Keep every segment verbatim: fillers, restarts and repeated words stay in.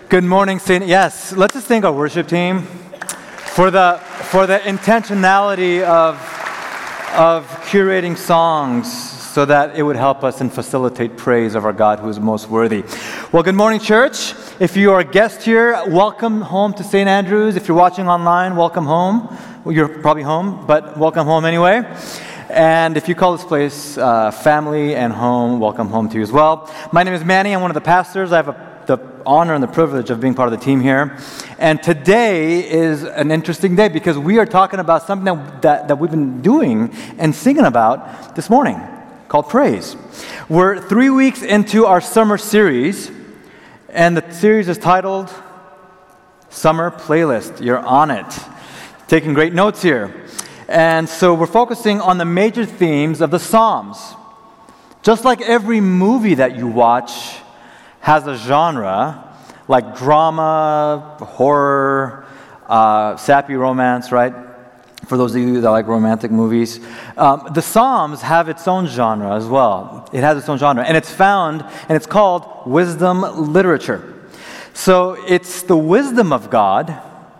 Good morning, Saint. Yes, let's just thank our worship team for the for the intentionality of of curating songs so that it would help us and facilitate praise of our God who is most worthy. Well, good morning, church. If you are a guest here, welcome home to Saint Andrews. If you're watching online, welcome home. Well, you're probably home, but welcome home anyway. And if you call this place uh, family and home, welcome home to you as well. My name is Manny. I'm one of the pastors. I have a the honor and the privilege of being part of the team here. And today is an interesting day because we are talking about something that, that, that we've been doing and singing about this morning called praise. We're three weeks into our summer series, and the series is titled Summer Playlist. You're on it. Taking great notes here. And so we're focusing on the major themes of the Psalms. Just like every movie that you watch has a genre, like drama, horror, uh, sappy romance, right? For those of you that like romantic movies. Um, the Psalms have its own genre as well. It has its own genre, and it's found, and it's called wisdom literature. So it's the wisdom of God,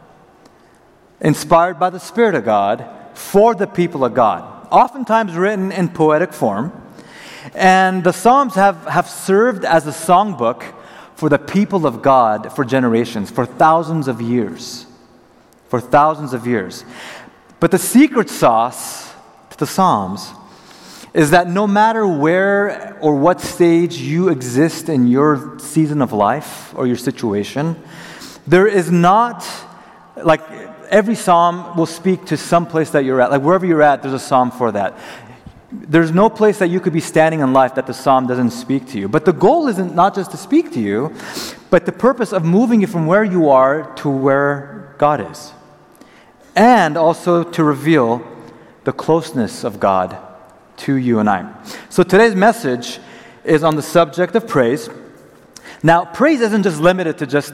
inspired by the Spirit of God, for the people of God. Oftentimes written in poetic form. And the Psalms have, have served as a songbook for the people of God for generations, for thousands of years. For thousands of years. But the secret sauce to the Psalms is that no matter where or what stage you exist in your season of life or your situation, there is not, like every psalm will speak to some place that you're at. Like wherever you're at, there's a psalm for that. There's no place that you could be standing in life that the psalm doesn't speak to you. But the goal isn't not just to speak to you, but the purpose of moving you from where you are to where God is. And also to reveal the closeness of God to you and I. So today's message is on the subject of praise. Now, praise isn't just limited to just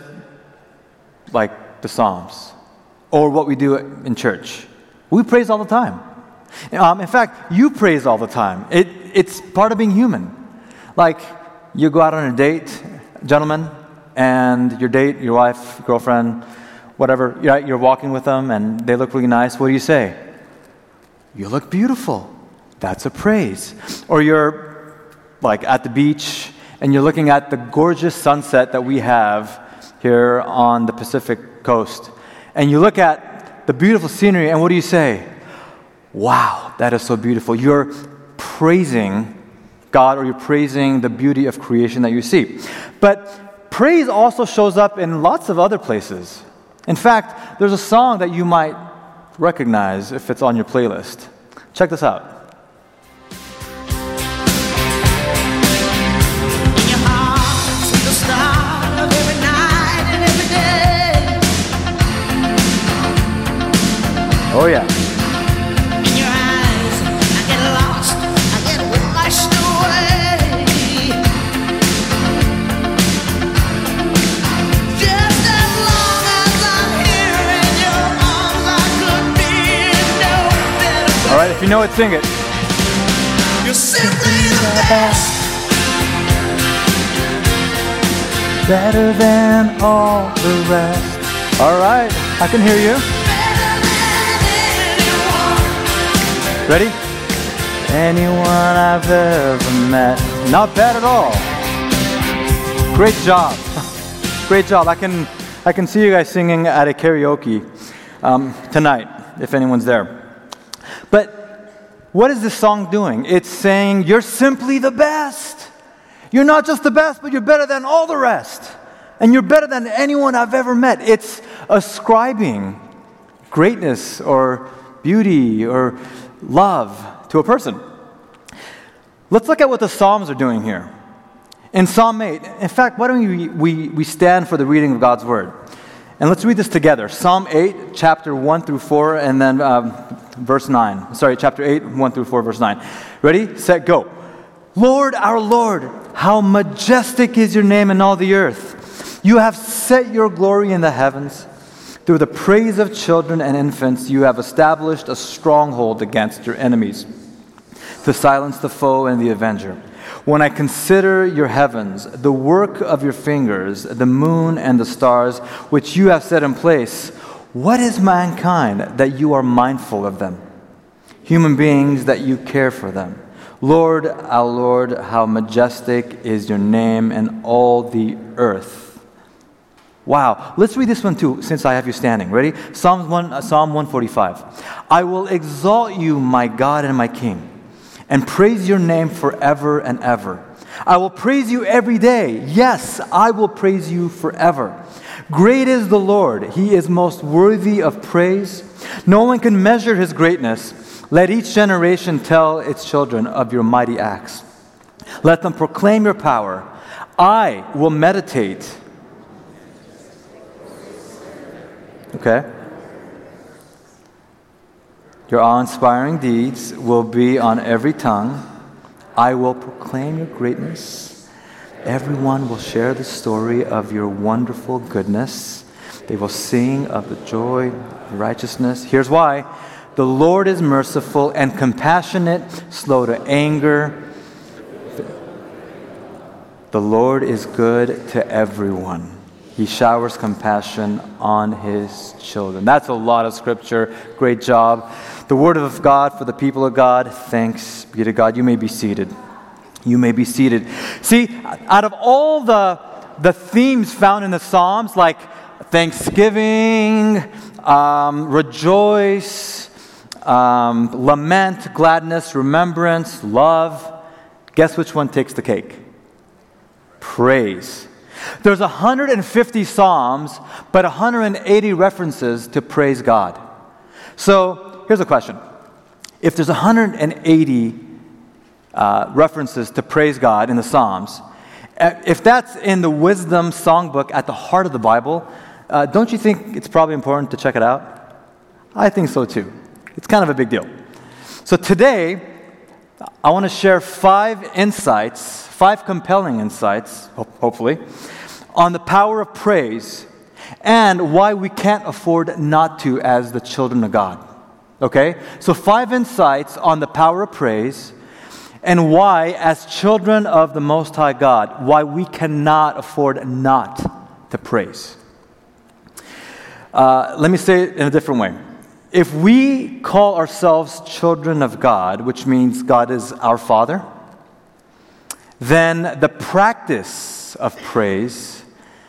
like the Psalms or what we do in church. We praise all the time. Um, in fact, you praise all the time. It, it's part of being human. Like, you go out on a date, gentlemen, and your date, your wife, girlfriend, whatever, you're, you're walking with them, and they look really nice. What do you say? You look beautiful. That's a praise. Or you're, like, at the beach, and you're looking at the gorgeous sunset that we have here on the Pacific coast. And you look at the beautiful scenery, and what do you say? Wow, that is so beautiful. You're praising God, or you're praising the beauty of creation that you see. But praise also shows up in lots of other places. In fact, there's a song that you might recognize if it's on your playlist. Check this out. Oh yeah. All right, if you know it, sing it. You're simply the best. Better than all the rest. All right, I can hear you. Ready? Anyone I've ever met. Not bad at all. Great job. Great job. I can I can see you guys singing at a karaoke um, tonight, if anyone's there. But what is this song doing? It's saying, you're simply the best. You're not just the best, but you're better than all the rest. And you're better than anyone I've ever met. It's ascribing greatness or beauty or love to a person. Let's look at what the Psalms are doing here. In Psalm eight, in fact, why don't we, we, we stand for the reading of God's Word? And let's read this together. Psalm eight, chapter one through four, and then um, verse nine. Sorry, chapter eight, one through four, verse nine. Ready, set, go. Lord, our Lord, how majestic is your name in all the earth. You have set your glory in the heavens. Through the praise of children and infants, you have established a stronghold against your enemies, to silence the foe and the avenger. When I consider your heavens, the work of your fingers, the moon and the stars, which you have set in place, what is mankind that you are mindful of them? Human beings that you care for them. Lord, our Lord, how majestic is your name in all the earth. Wow. Let's read this one too, since I have you standing. Ready? Psalm one, uh, Psalm one forty-five. I will exalt you, my God and my King, and praise your name forever and ever. I will praise you every day. Yes, I will praise you forever. Great is the Lord. He is most worthy of praise. No one can measure his greatness. Let each generation tell its children of your mighty acts. Let them proclaim your power. I will meditate. Okay? Your awe-inspiring deeds will be on every tongue. I will proclaim your greatness. Everyone will share the story of your wonderful goodness. They will sing of the joy of righteousness. Here's why. The Lord is merciful and compassionate, slow to anger. The Lord is good to everyone. He showers compassion on his children. That's a lot of scripture. Great job. The word of God for the people of God. Thanks be to God. You may be seated. You may be seated. See, out of all the, the themes found in the Psalms, like thanksgiving, um, rejoice, um, lament, gladness, remembrance, love, guess which one takes the cake? Praise. There's one hundred fifty Psalms, but one hundred eighty references to praise God. So, here's a question. If there's one hundred eighty uh, references to praise God in the Psalms, if that's in the Wisdom Songbook at the heart of the Bible, uh, don't you think it's probably important to check it out? I think so too. It's kind of a big deal. So today, I want to share five insights, five compelling insights, hopefully, on the power of praise and why we can't afford not to as the children of God. Okay? So five insights on the power of praise and why, as children of the Most High God, why we cannot afford not to praise. Uh, let me say it in a different way. If we call ourselves children of God, which means God is our Father, then the practice of praise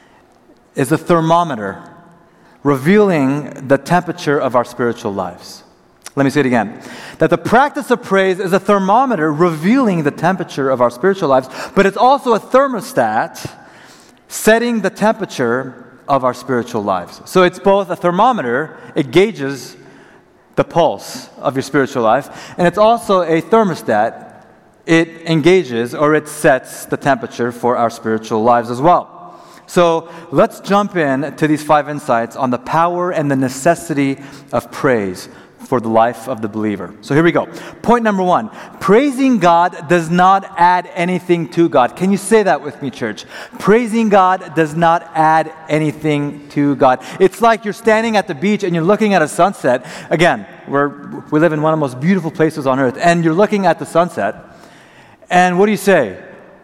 is a thermometer revealing the temperature of our spiritual lives. Let me say it again. That the practice of praise is a thermometer revealing the temperature of our spiritual lives, but it's also a thermostat setting the temperature of our spiritual lives. So it's both a thermometer, it gauges the pulse of your spiritual life, and it's also a thermostat, it engages or it sets the temperature for our spiritual lives as well. So let's jump in to these five insights on the power and the necessity of praise for the life of the believer. So here we go. Point number one, praising God does not add anything to God. Can you say that with me, church? Praising God does not add anything to God. It's like you're standing at the beach and you're looking at a sunset. Again, we're, we live in one of the most beautiful places on earth, and you're looking at the sunset, and what do you say?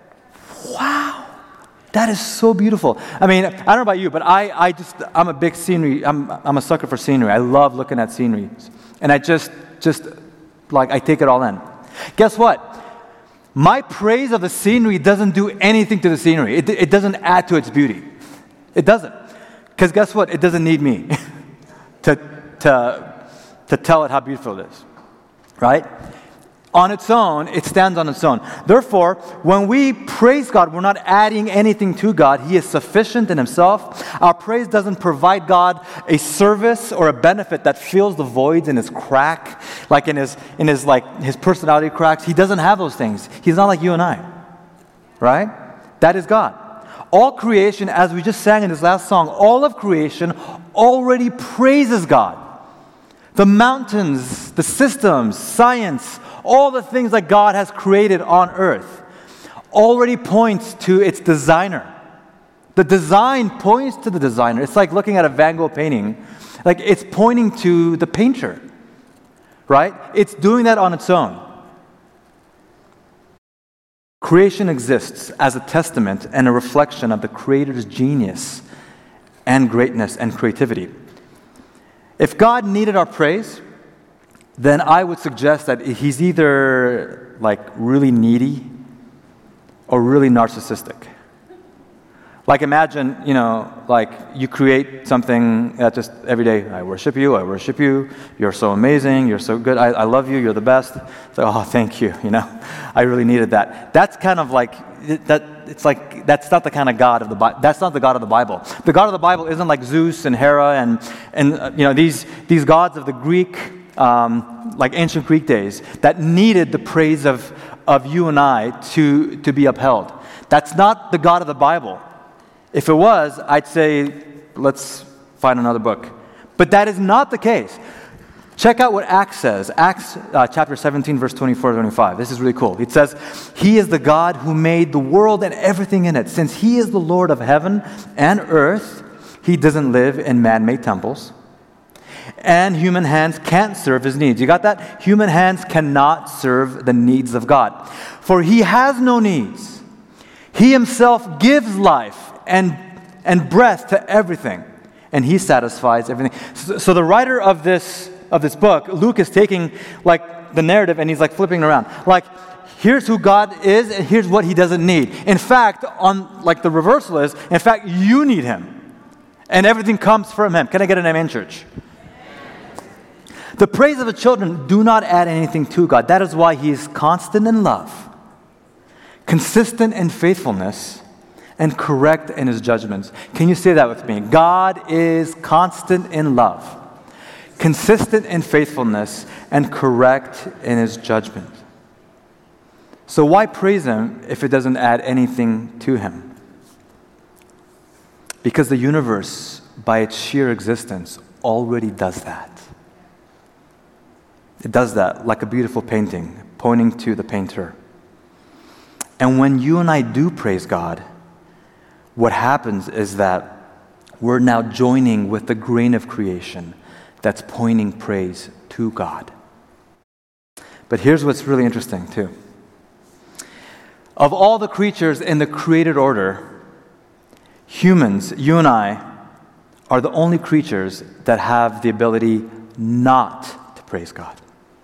Wow. That is so beautiful. I mean, I don't know about you, but I, I just, I'm a big scenery, I'm, I'm a sucker for scenery. I love looking at scenery. And I just, just, like, I take it all in. Guess what? My praise of the scenery doesn't do anything to the scenery. It, it doesn't add to its beauty. It doesn't. Because guess what? It doesn't need me to, to, to tell it how beautiful it is. Right? On its own, it stands on its own. Therefore, when we praise God, we're not adding anything to God. He is sufficient in himself. Our praise doesn't provide God a service or a benefit that fills the voids in his crack, like in his in his like his personality cracks. He doesn't have those things. He's not like you and I. Right? That is God. All creation, as we just sang in this last song, all of creation already praises God. The mountains, the systems, science, all the things that God has created on earth already points to its designer. The design points to the designer. It's like looking at a Van Gogh painting. Like, it's pointing to the painter, right? It's doing that on its own. Creation exists as a testament and a reflection of the Creator's genius and greatness and creativity. If God needed our praise, then I would suggest that he's either like really needy or really narcissistic. Like imagine, you know, like you create something that just every day, I worship you, I worship you, you're so amazing, you're so good, I, I love you, you're the best. It's like, oh, thank you, you know, I really needed that. That's kind of like, that. It's like, that's not the kind of God of the Bible. That's not the God of the Bible. The God of the Bible isn't like Zeus and Hera and, and uh, you know, these, these gods of the Greek, um, like ancient Greek days that needed the praise of, of you and I to, to be upheld. That's not the God of the Bible. If it was, I'd say, let's find another book. But that is not the case. Check out what Acts says. Acts uh, chapter seventeen, verse twenty-four to twenty-five. This is really cool. It says, He is the God who made the world and everything in it. Since He is the Lord of heaven and earth, He doesn't live in man-made temples. And human hands can't serve His needs. You got that? Human hands cannot serve the needs of God. For He has no needs. He Himself gives life and, and breath to everything. And He satisfies everything. So, so the writer of this of this book, Luke is taking like the narrative and he's like flipping it around. Like, here's who God is and here's what He doesn't need. In fact, on like the reversal is, in fact, you need Him. And everything comes from Him. Can I get an amen, church? The praise of the children do not add anything to God. That is why He is constant in love, consistent in faithfulness, and correct in His judgments. Can you say that with me? God is constant in love, consistent in faithfulness, and correct in His judgment. So why praise Him if it doesn't add anything to Him? Because the universe, by its sheer existence, already does that. It does that like a beautiful painting, pointing to the painter. And when you and I do praise God, what happens is that we're now joining with the grain of creation that's pointing praise to God. But here's what's really interesting too. Of all the creatures in the created order, humans, you and I, are the only creatures that have the ability not to praise God.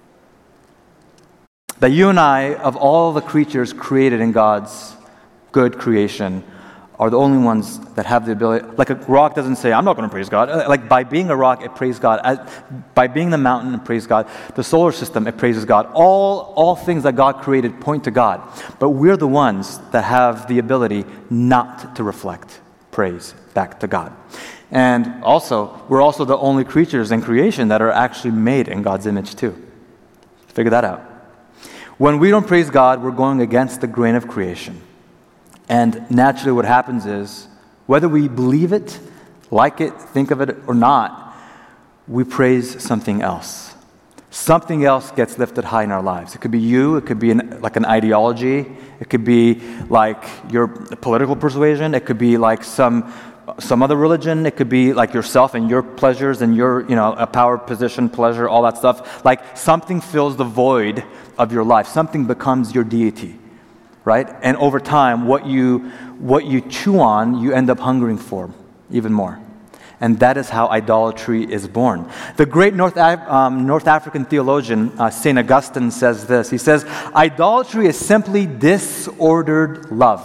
That you and I, of all the creatures created in God's good creation, are the only ones that have the ability. Like a rock doesn't say, I'm not going to praise God. Like by being a rock, it praises God. As, by being the mountain, it praises God. The solar system, it praises God. All, all things that God created point to God. But we're the ones that have the ability not to reflect praise back to God. And also, we're also the only creatures in creation that are actually made in God's image too. Figure that out. When we don't praise God, we're going against the grain of creation. And naturally what happens is, whether we believe it, like it, think of it, or not, we praise something else. Something else gets lifted high in our lives. It could be you, it could be an, like an ideology, it could be like your political persuasion, it could be like some some other religion, it could be like yourself and your pleasures and your, you know, a power, position, pleasure, all that stuff. Like something fills the void of your life. Something becomes your deity. Right? And over time, what you what you chew on, you end up hungering for even more. And that is how idolatry is born. The great North, um, North African theologian, uh, Saint Augustine, says this. He says, idolatry is simply disordered love,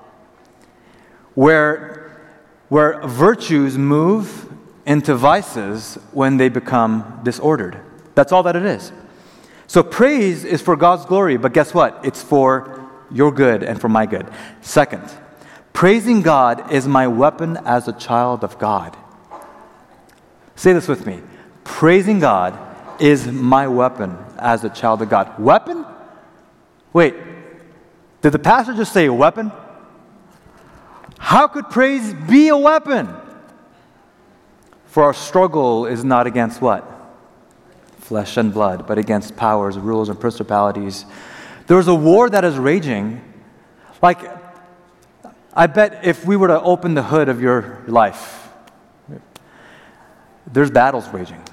where, where virtues move into vices when they become disordered. That's all that it is. So praise is for God's glory, but guess what? It's for your good and for my good. Second, praising God is my weapon as a child of God. Say this with me. Praising God is my weapon as a child of God. Weapon? Wait, did the pastor just say weapon? How could praise be a weapon? For our struggle is not against what? Flesh and blood, but against powers, rulers, and principalities. There's a war that is raging. Like, I bet if we were to open the hood of your life, there's battles raging.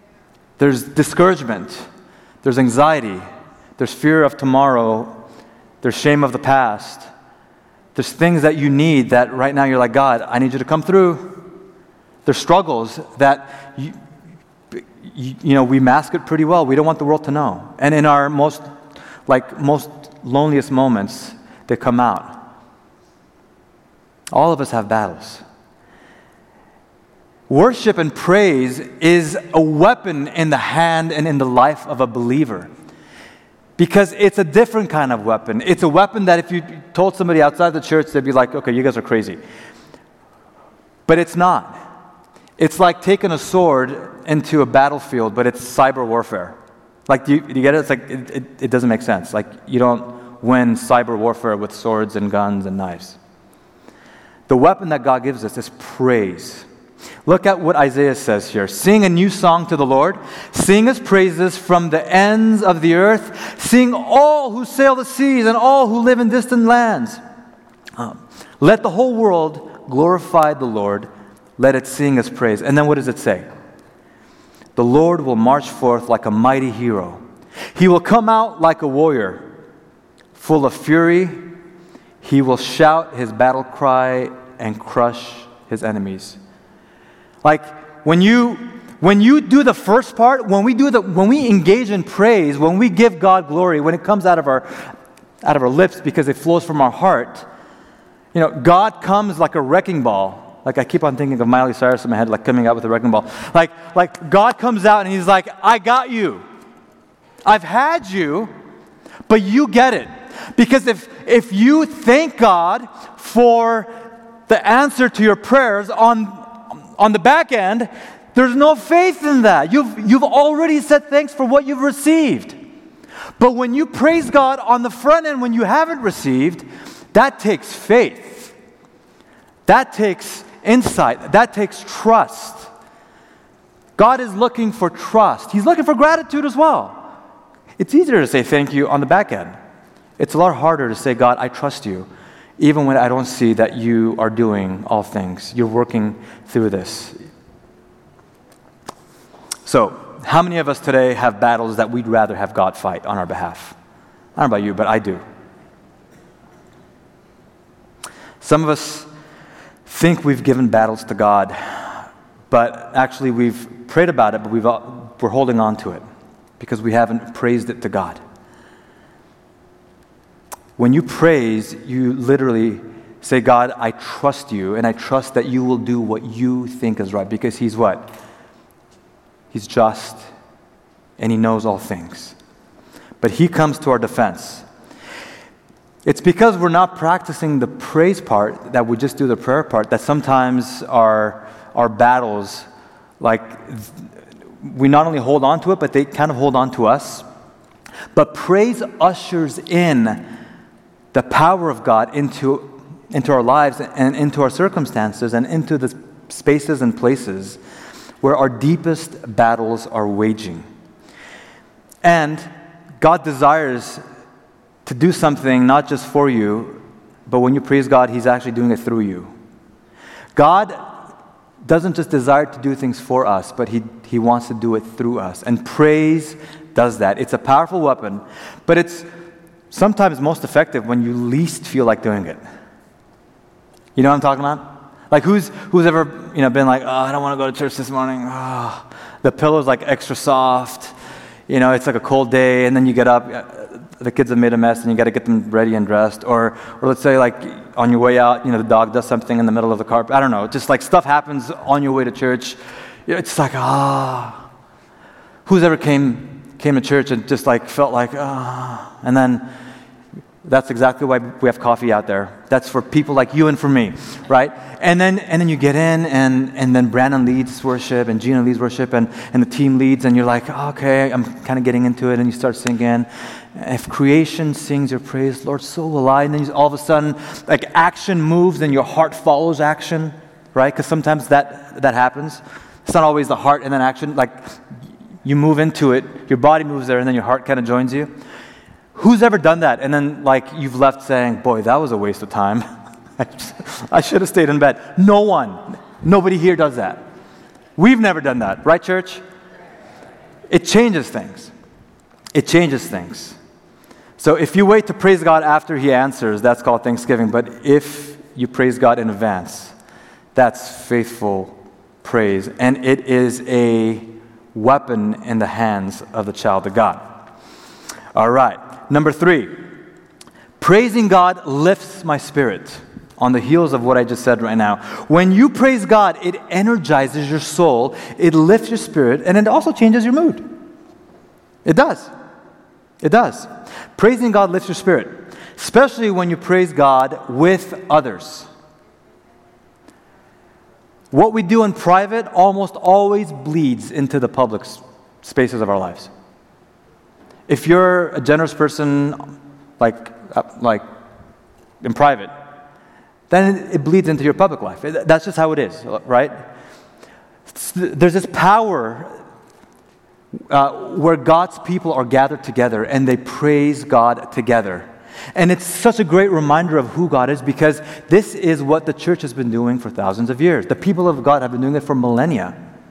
There's discouragement. There's anxiety. There's fear of tomorrow. There's shame of the past. There's things that you need that right now you're like, God, I need you to come through. There's struggles that, you, you, you know, we mask it pretty well. We don't want the world to know. And in our most, like, most loneliest moments, they come out. All of us have battles. Worship and praise is a weapon in the hand and in the life of a believer. Because it's a different kind of weapon. It's a weapon that if you told somebody outside the church, they'd be like, okay, you guys are crazy. But it's not. It's like taking a sword into a battlefield, but it's cyber warfare. Like, do you, do you get it? It's like, it, it, it doesn't make sense. Like, you don't win cyber warfare with swords and guns and knives. The weapon that God gives us is praise. Look at what Isaiah says here. Sing a new song to the Lord. Sing his praises from the ends of the earth. Sing all who sail the seas and all who live in distant lands. Um, let the whole world glorify the Lord. Let it sing his praise. And then what does it say? The Lord will march forth like a mighty hero. He will come out like a warrior, full of fury. He will shout his battle cry and crush his enemies. Like, when you when you do the first part, when we do the when we engage in praise, when we give God glory, when it comes out of our out of our lips because it flows from our heart, you know, God comes like a wrecking ball. Like, I keep on thinking of Miley Cyrus in my head, like coming out with a wrecking ball. Like, like God comes out and he's like, I got you. I've had you, but you get it. Because if if you thank God for the answer to your prayers on On the back end, there's no faith in that. You've, you've already said thanks for what you've received. But when you praise God on the front end when you haven't received, that takes faith. That takes insight. That takes trust. God is looking for trust. He's looking for gratitude as well. It's easier to say thank you on the back end. It's a lot harder to say, God, I trust you. Even when I don't see that you are doing all things, you're working through this. So, how many of us today have battles that we'd rather have God fight on our behalf? I don't know about you, but I do. Some of us think we've given battles to God, but actually we've prayed about it, but we've, we're holding on to it because we haven't praised it to God. When you praise, you literally say, God, I trust you, and I trust that you will do what you think is right, because he's what? He's just, and he knows all things. But he comes to our defense. It's because we're not practicing the praise part, that we just do the prayer part, that sometimes our, our battles, like, we not only hold on to it, but they kind of hold on to us. But praise ushers in the power of God into, into our lives and into our circumstances and into the spaces and places where our deepest battles are waging. And God desires to do something not just for you, but when you praise God, he's actually doing it through you. God doesn't just desire to do things for us, but he, he wants to do it through us. And praise does that. It's a powerful weapon, but it's sometimes most effective when you least feel like doing it. You know what I'm talking about? Like, who's who's ever, you know, been like, oh, I don't want to go to church this morning. Oh, the pillow's like extra soft. You know, it's like a cold day, and then you get up, the kids have made a mess, and you got to get them ready and dressed. Or, or let's say, like, on your way out, you know, the dog does something in the middle of the carpet. I don't know. Just like stuff happens on your way to church. It's like, ah. Who's ever came came to church and just like felt like, ah. And then that's exactly why we have coffee out there. That's for people like you and for me, right? And then and then you get in, and, and then Brandon leads worship, and Gina leads worship, and, and the team leads, and you're like, oh, okay, I'm kind of getting into it, and you start singing. If creation sings your praise, Lord, so will I. And then you, all of a sudden, like, action moves, and your heart follows action, right? Because sometimes that that happens. It's not always the heart and then action. Like, you move into it, your body moves there, and then your heart kind of joins you. Who's ever done that? And then, like, you've left saying, boy, that was a waste of time. I should have stayed in bed. No one. Nobody here does that. We've never done that. Right, church? It changes things. It changes things. So if you wait to praise God after He answers, that's called thanksgiving. But if you praise God in advance, that's faithful praise. And it is a weapon in the hands of the child of God. All right. Number three, praising God lifts my spirit. On the heels of what I just said right now. When you praise God, it energizes your soul, it lifts your spirit, and it also changes your mood. It does. It does. Praising God lifts your spirit, especially when you praise God with others. What we do in private almost always bleeds into the public spaces of our lives. If you're a generous person, like, like in private, then it bleeds into your public life. That's just how it is, right? There's this power uh, where God's people are gathered together and they praise God together. And it's such a great reminder of who God is because this is what the church has been doing for thousands of years. The people of God have been doing it for millennia.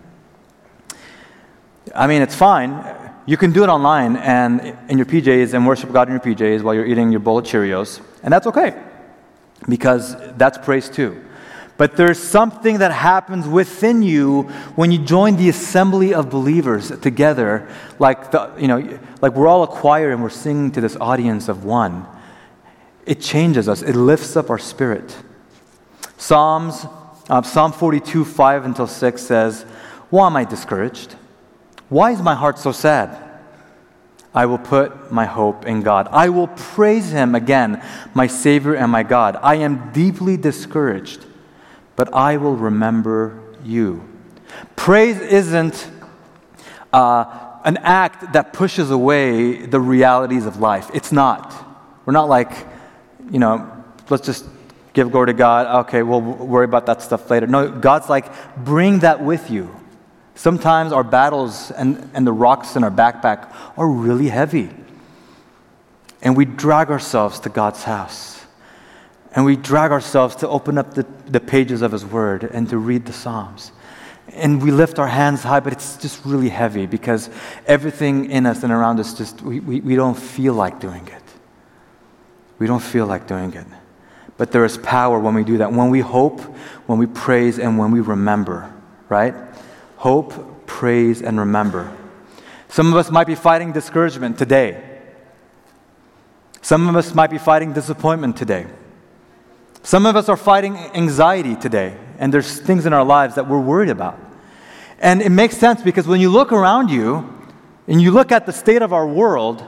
I mean, it's fine. You can do it online and in your P Js and worship God in your P Js while you're eating your bowl of Cheerios, and that's okay. Because that's praise too. But there's something that happens within you when you join the assembly of believers together, like the, you know, like we're all a choir and we're singing to this audience of one. It changes us. It lifts up our spirit. Psalms, uh, Psalm forty-two, five until six says, "Why am I discouraged? Why is my heart so sad? I will put my hope in God. I will praise Him again, my Savior and my God. I am deeply discouraged, but I will remember you." Praise isn't uh, an act that pushes away the realities of life. It's not. We're not like, you know, let's just give glory to God. Okay, we'll worry about that stuff later. No, God's like, bring that with you. Sometimes our battles and, and the rocks in our backpack are really heavy. And we drag ourselves to God's house. And we drag ourselves to open up the, the pages of His Word and to read the Psalms. And we lift our hands high, but it's just really heavy because everything in us and around us, just we, we, we don't feel like doing it. We don't feel like doing it. But there is power when we do that. When we hope, when we praise, and when we remember, right? Hope, praise, and remember. Some of us might be fighting discouragement today. Some of us might be fighting disappointment today. Some of us are fighting anxiety today, and there's things in our lives that we're worried about. And it makes sense because when you look around you, and you look at the state of our world,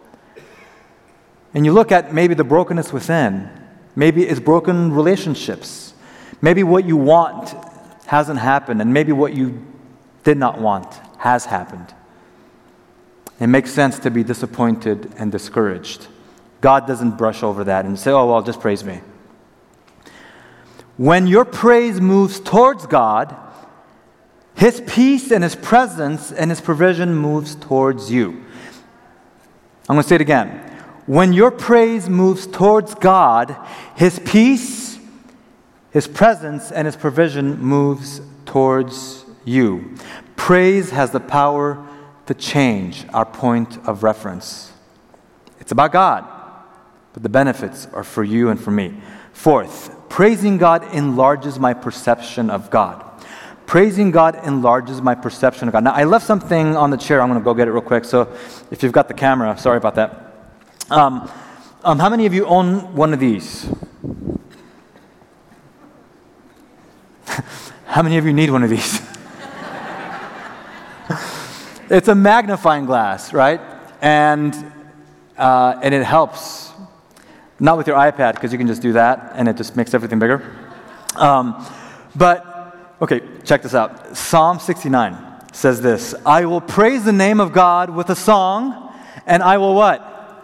and you look at maybe the brokenness within, maybe it's broken relationships, maybe what you want hasn't happened, and maybe what you did not want has happened. It makes sense to be disappointed and discouraged. God doesn't brush over that and say, "Oh, well, just praise me." When your praise moves towards God, His peace and His presence and His provision moves towards you. I'm going to say it again. When your praise moves towards God, His peace, His presence, and His provision moves towards you. Praise has the power to change our point of reference. It's about God, but the benefits are for you and for me. Fourth, praising God enlarges my perception of God. Praising God enlarges my perception of God. Now, I left something on the chair. I'm going to go get it real quick. So if you've got the camera, sorry about that. Um, um, how many of you own one of these? How many of you need one of these? It's a magnifying glass, right? And uh, and it helps. Not with your iPad, because you can just do that, and it just makes everything bigger. Um, but, okay, check this out. Psalm sixty-nine says this, "I will praise the name of God with a song, and I will" what?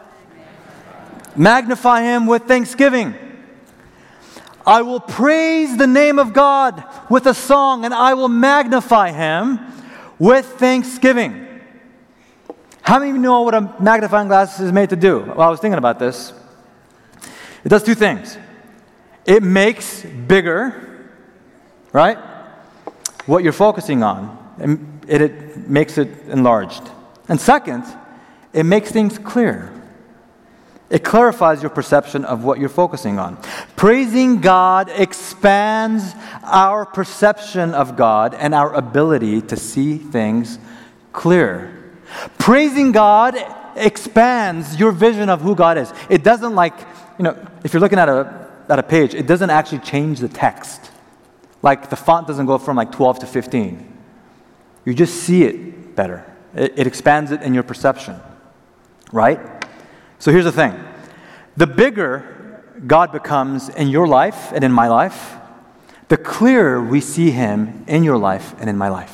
Magnify Him with thanksgiving. I will praise the name of God with a song, and I will magnify Him with thanksgiving. How many of you know what a magnifying glass is made to do? Well, I was thinking about this. It does two things. It makes bigger, right, what you're focusing on. It, it makes it enlarged. And second, it makes things clear. It clarifies your perception of what you're focusing on. Praising God expands our perception of God and our ability to see things clear. Praising God expands your vision of who God is. It doesn't like, you know, if you're looking at a at a page, it doesn't actually change the text. Like the font doesn't go from like twelve to fifteen. You just see it better. It, it expands it in your perception, right? So here's the thing. The bigger God becomes in your life and in my life, the clearer we see Him in your life and in my life.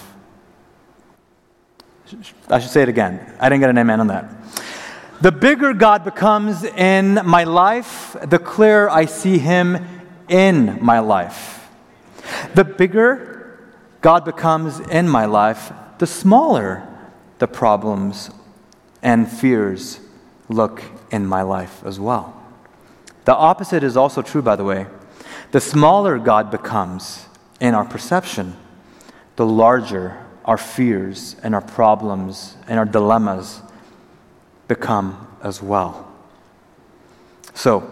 I should say it again. I didn't get an amen on that. The bigger God becomes in my life, the clearer I see Him in my life. The bigger God becomes in my life, the smaller the problems and fears look in my life as well. The opposite is also true, by the way. The smaller God becomes in our perception, the larger our fears and our problems and our dilemmas become as well. So,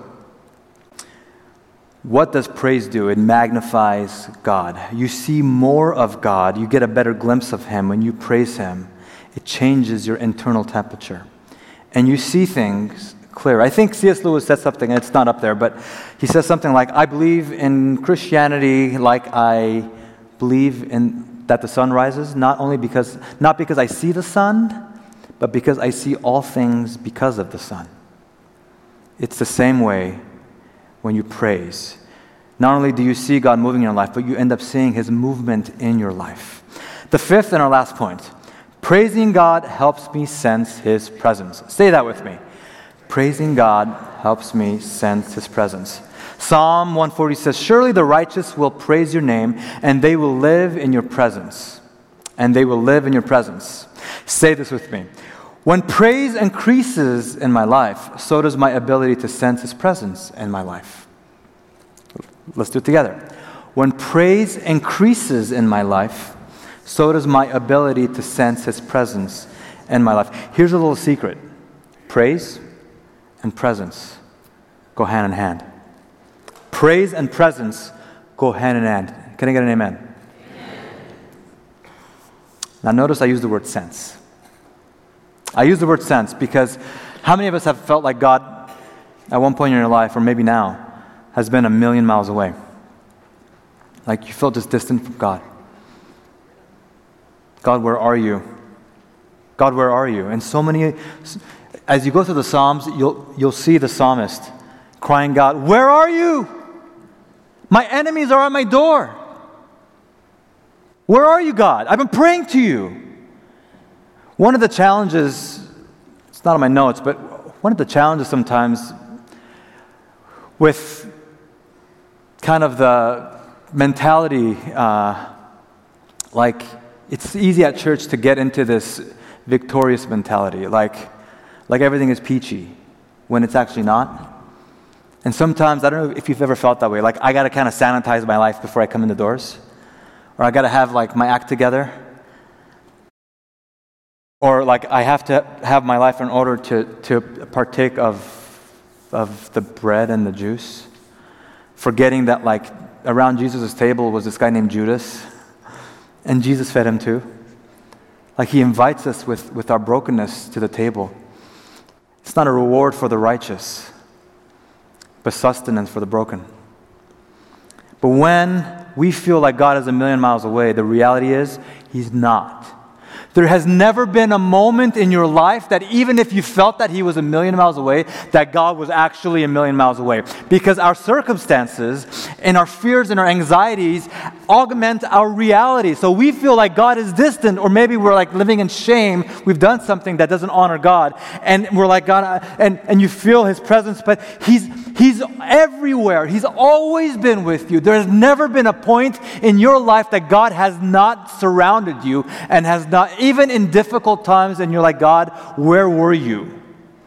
what does praise do? It magnifies God. You see more of God. You get a better glimpse of Him when you praise Him. It changes your internal temperature. And you see things clear. I think C S Lewis said something, and it's not up there, but he says something like, I believe in Christianity like I believe in that the sun rises, not only because, not because I see the sun, but because I see all things because of the sun. It's the same way when you praise. Not only do you see God moving in your life, but you end up seeing His movement in your life. The fifth and our last point, praising God helps me sense His presence. Say that with me. Praising God helps me sense His presence. Psalm one forty says, surely the righteous will praise your name, and they will live in your presence. And they will live in your presence. Say this with me. When praise increases in my life, so does my ability to sense His presence in my life. Let's do it together. When praise increases in my life, so does my ability to sense His presence in my life. Here's a little secret. Praise and presence go hand in hand. Praise and presence go hand in hand. Can I get an amen? Amen. Now notice I use the word sense. I use the word sense because how many of us have felt like God at one point in your life, or maybe now, has been a million miles away? Like you felt just distant from God. God, where are you? God, where are you? And so many, as you go through the Psalms, you'll you'll see the psalmist crying, God, where are you? My enemies are at my door. Where are you, God? I've been praying to you. One of the challenges, it's not on my notes, but one of the challenges sometimes with kind of the mentality, uh, like it's easy at church to get into this victorious mentality, like like everything is peachy, when it's actually not. And sometimes, I don't know if you've ever felt that way, like I got to kind of sanitize my life before I come in the doors, or I got to have like my act together. Or like I have to have my life in order to, to partake of, of the bread and the juice. Forgetting that like around Jesus' table was this guy named Judas. And Jesus fed him too. Like He invites us with, with our brokenness to the table. It's not a reward for the righteous, but sustenance for the broken. But when we feel like God is a million miles away, the reality is He's not. There has never been a moment in your life that even if you felt that He was a million miles away, that God was actually a million miles away. Because our circumstances and our fears and our anxieties augment our reality. So we feel like God is distant, or maybe we're like living in shame. We've done something that doesn't honor God. And we're like, God, and, and you feel His presence, but He's He's everywhere. He's always been with you. There has never been a point in your life that God has not surrounded you and has not, even in difficult times, and you're like, God, where were you?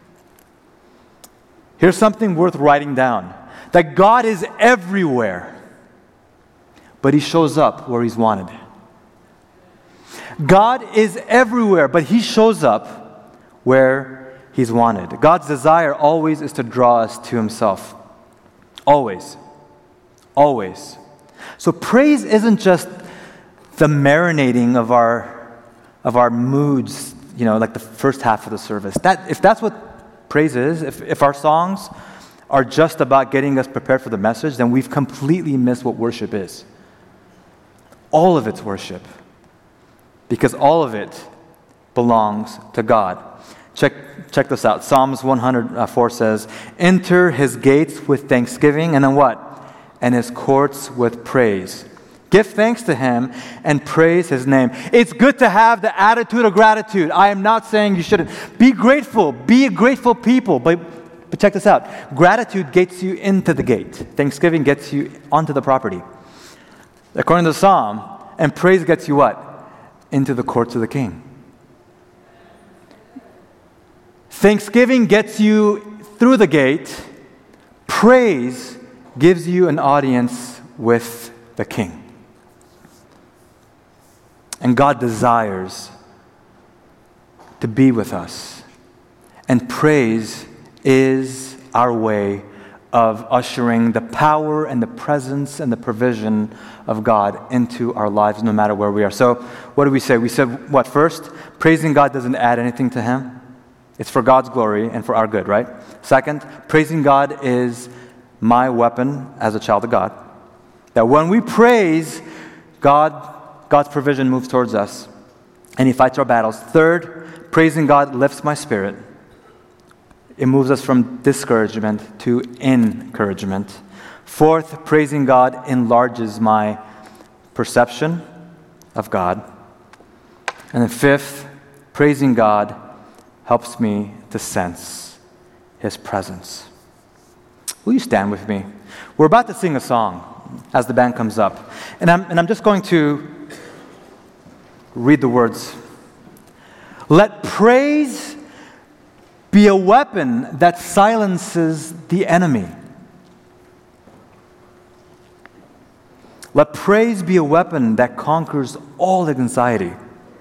Here's something worth writing down. That God is everywhere, but He shows up where He's wanted. God is everywhere, but He shows up where He's wanted. God's desire always is to draw us to Himself. Always. Always. So praise isn't just the marinating of our of our moods, you know, like the first half of the service. That if that's what praise is, if, if our songs are just about getting us prepared for the message, then we've completely missed what worship is. All of it's worship. Because all of it belongs to God. Check, check this out. Psalms one hundred four says, enter His gates with thanksgiving, and then what? And His courts with praise. Give thanks to Him and praise His name. It's good to have the attitude of gratitude. I am not saying you shouldn't. Be grateful. Be a grateful people. But, but check this out. Gratitude gets you into the gate. Thanksgiving gets you onto the property. According to the Psalm, and praise gets you what? Into the courts of the King. Thanksgiving gets you through the gate. Praise gives you an audience with the King. And God desires to be with us. And praise is our way of ushering the power and the presence and the provision of God into our lives no matter where we are. So what do we say? We said what first? Praising God doesn't add anything to Him. It's for God's glory and for our good, right? Second, praising God is my weapon as a child of God. That when we praise, God, God's provision moves towards us and He fights our battles. Third, praising God lifts my spirit. It moves us from discouragement to encouragement. Fourth, praising God enlarges my perception of God. And then fifth, praising God helps me to sense His presence. Will you stand with me? We're about to sing a song as the band comes up. And I'm, and I'm just going to read the words. Let praise be a weapon that silences the enemy. Let praise be a weapon that conquers all anxiety.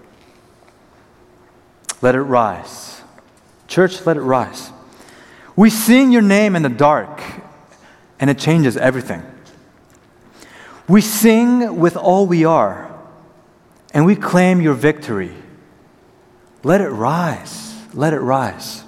Let it rise. Church, let it rise. We sing your name in the dark, and it changes everything. We sing with all we are, and we claim your victory. Let it rise. Let it rise.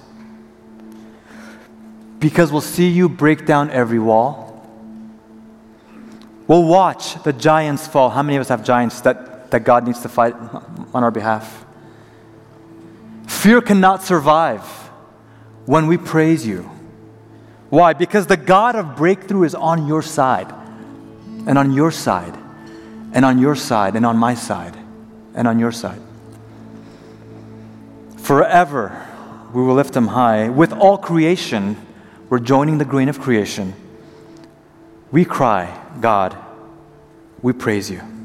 Because we'll see you break down every wall. We'll watch the giants fall. How many of us have giants that, that God needs to fight on our behalf? Fear cannot survive when we praise you. Why? Because the God of breakthrough is on your side, and on your side, and on your side, and on my side, and on your side. Forever we will lift Him high. With all creation, we're joining the grain of creation. We cry, God, we praise you.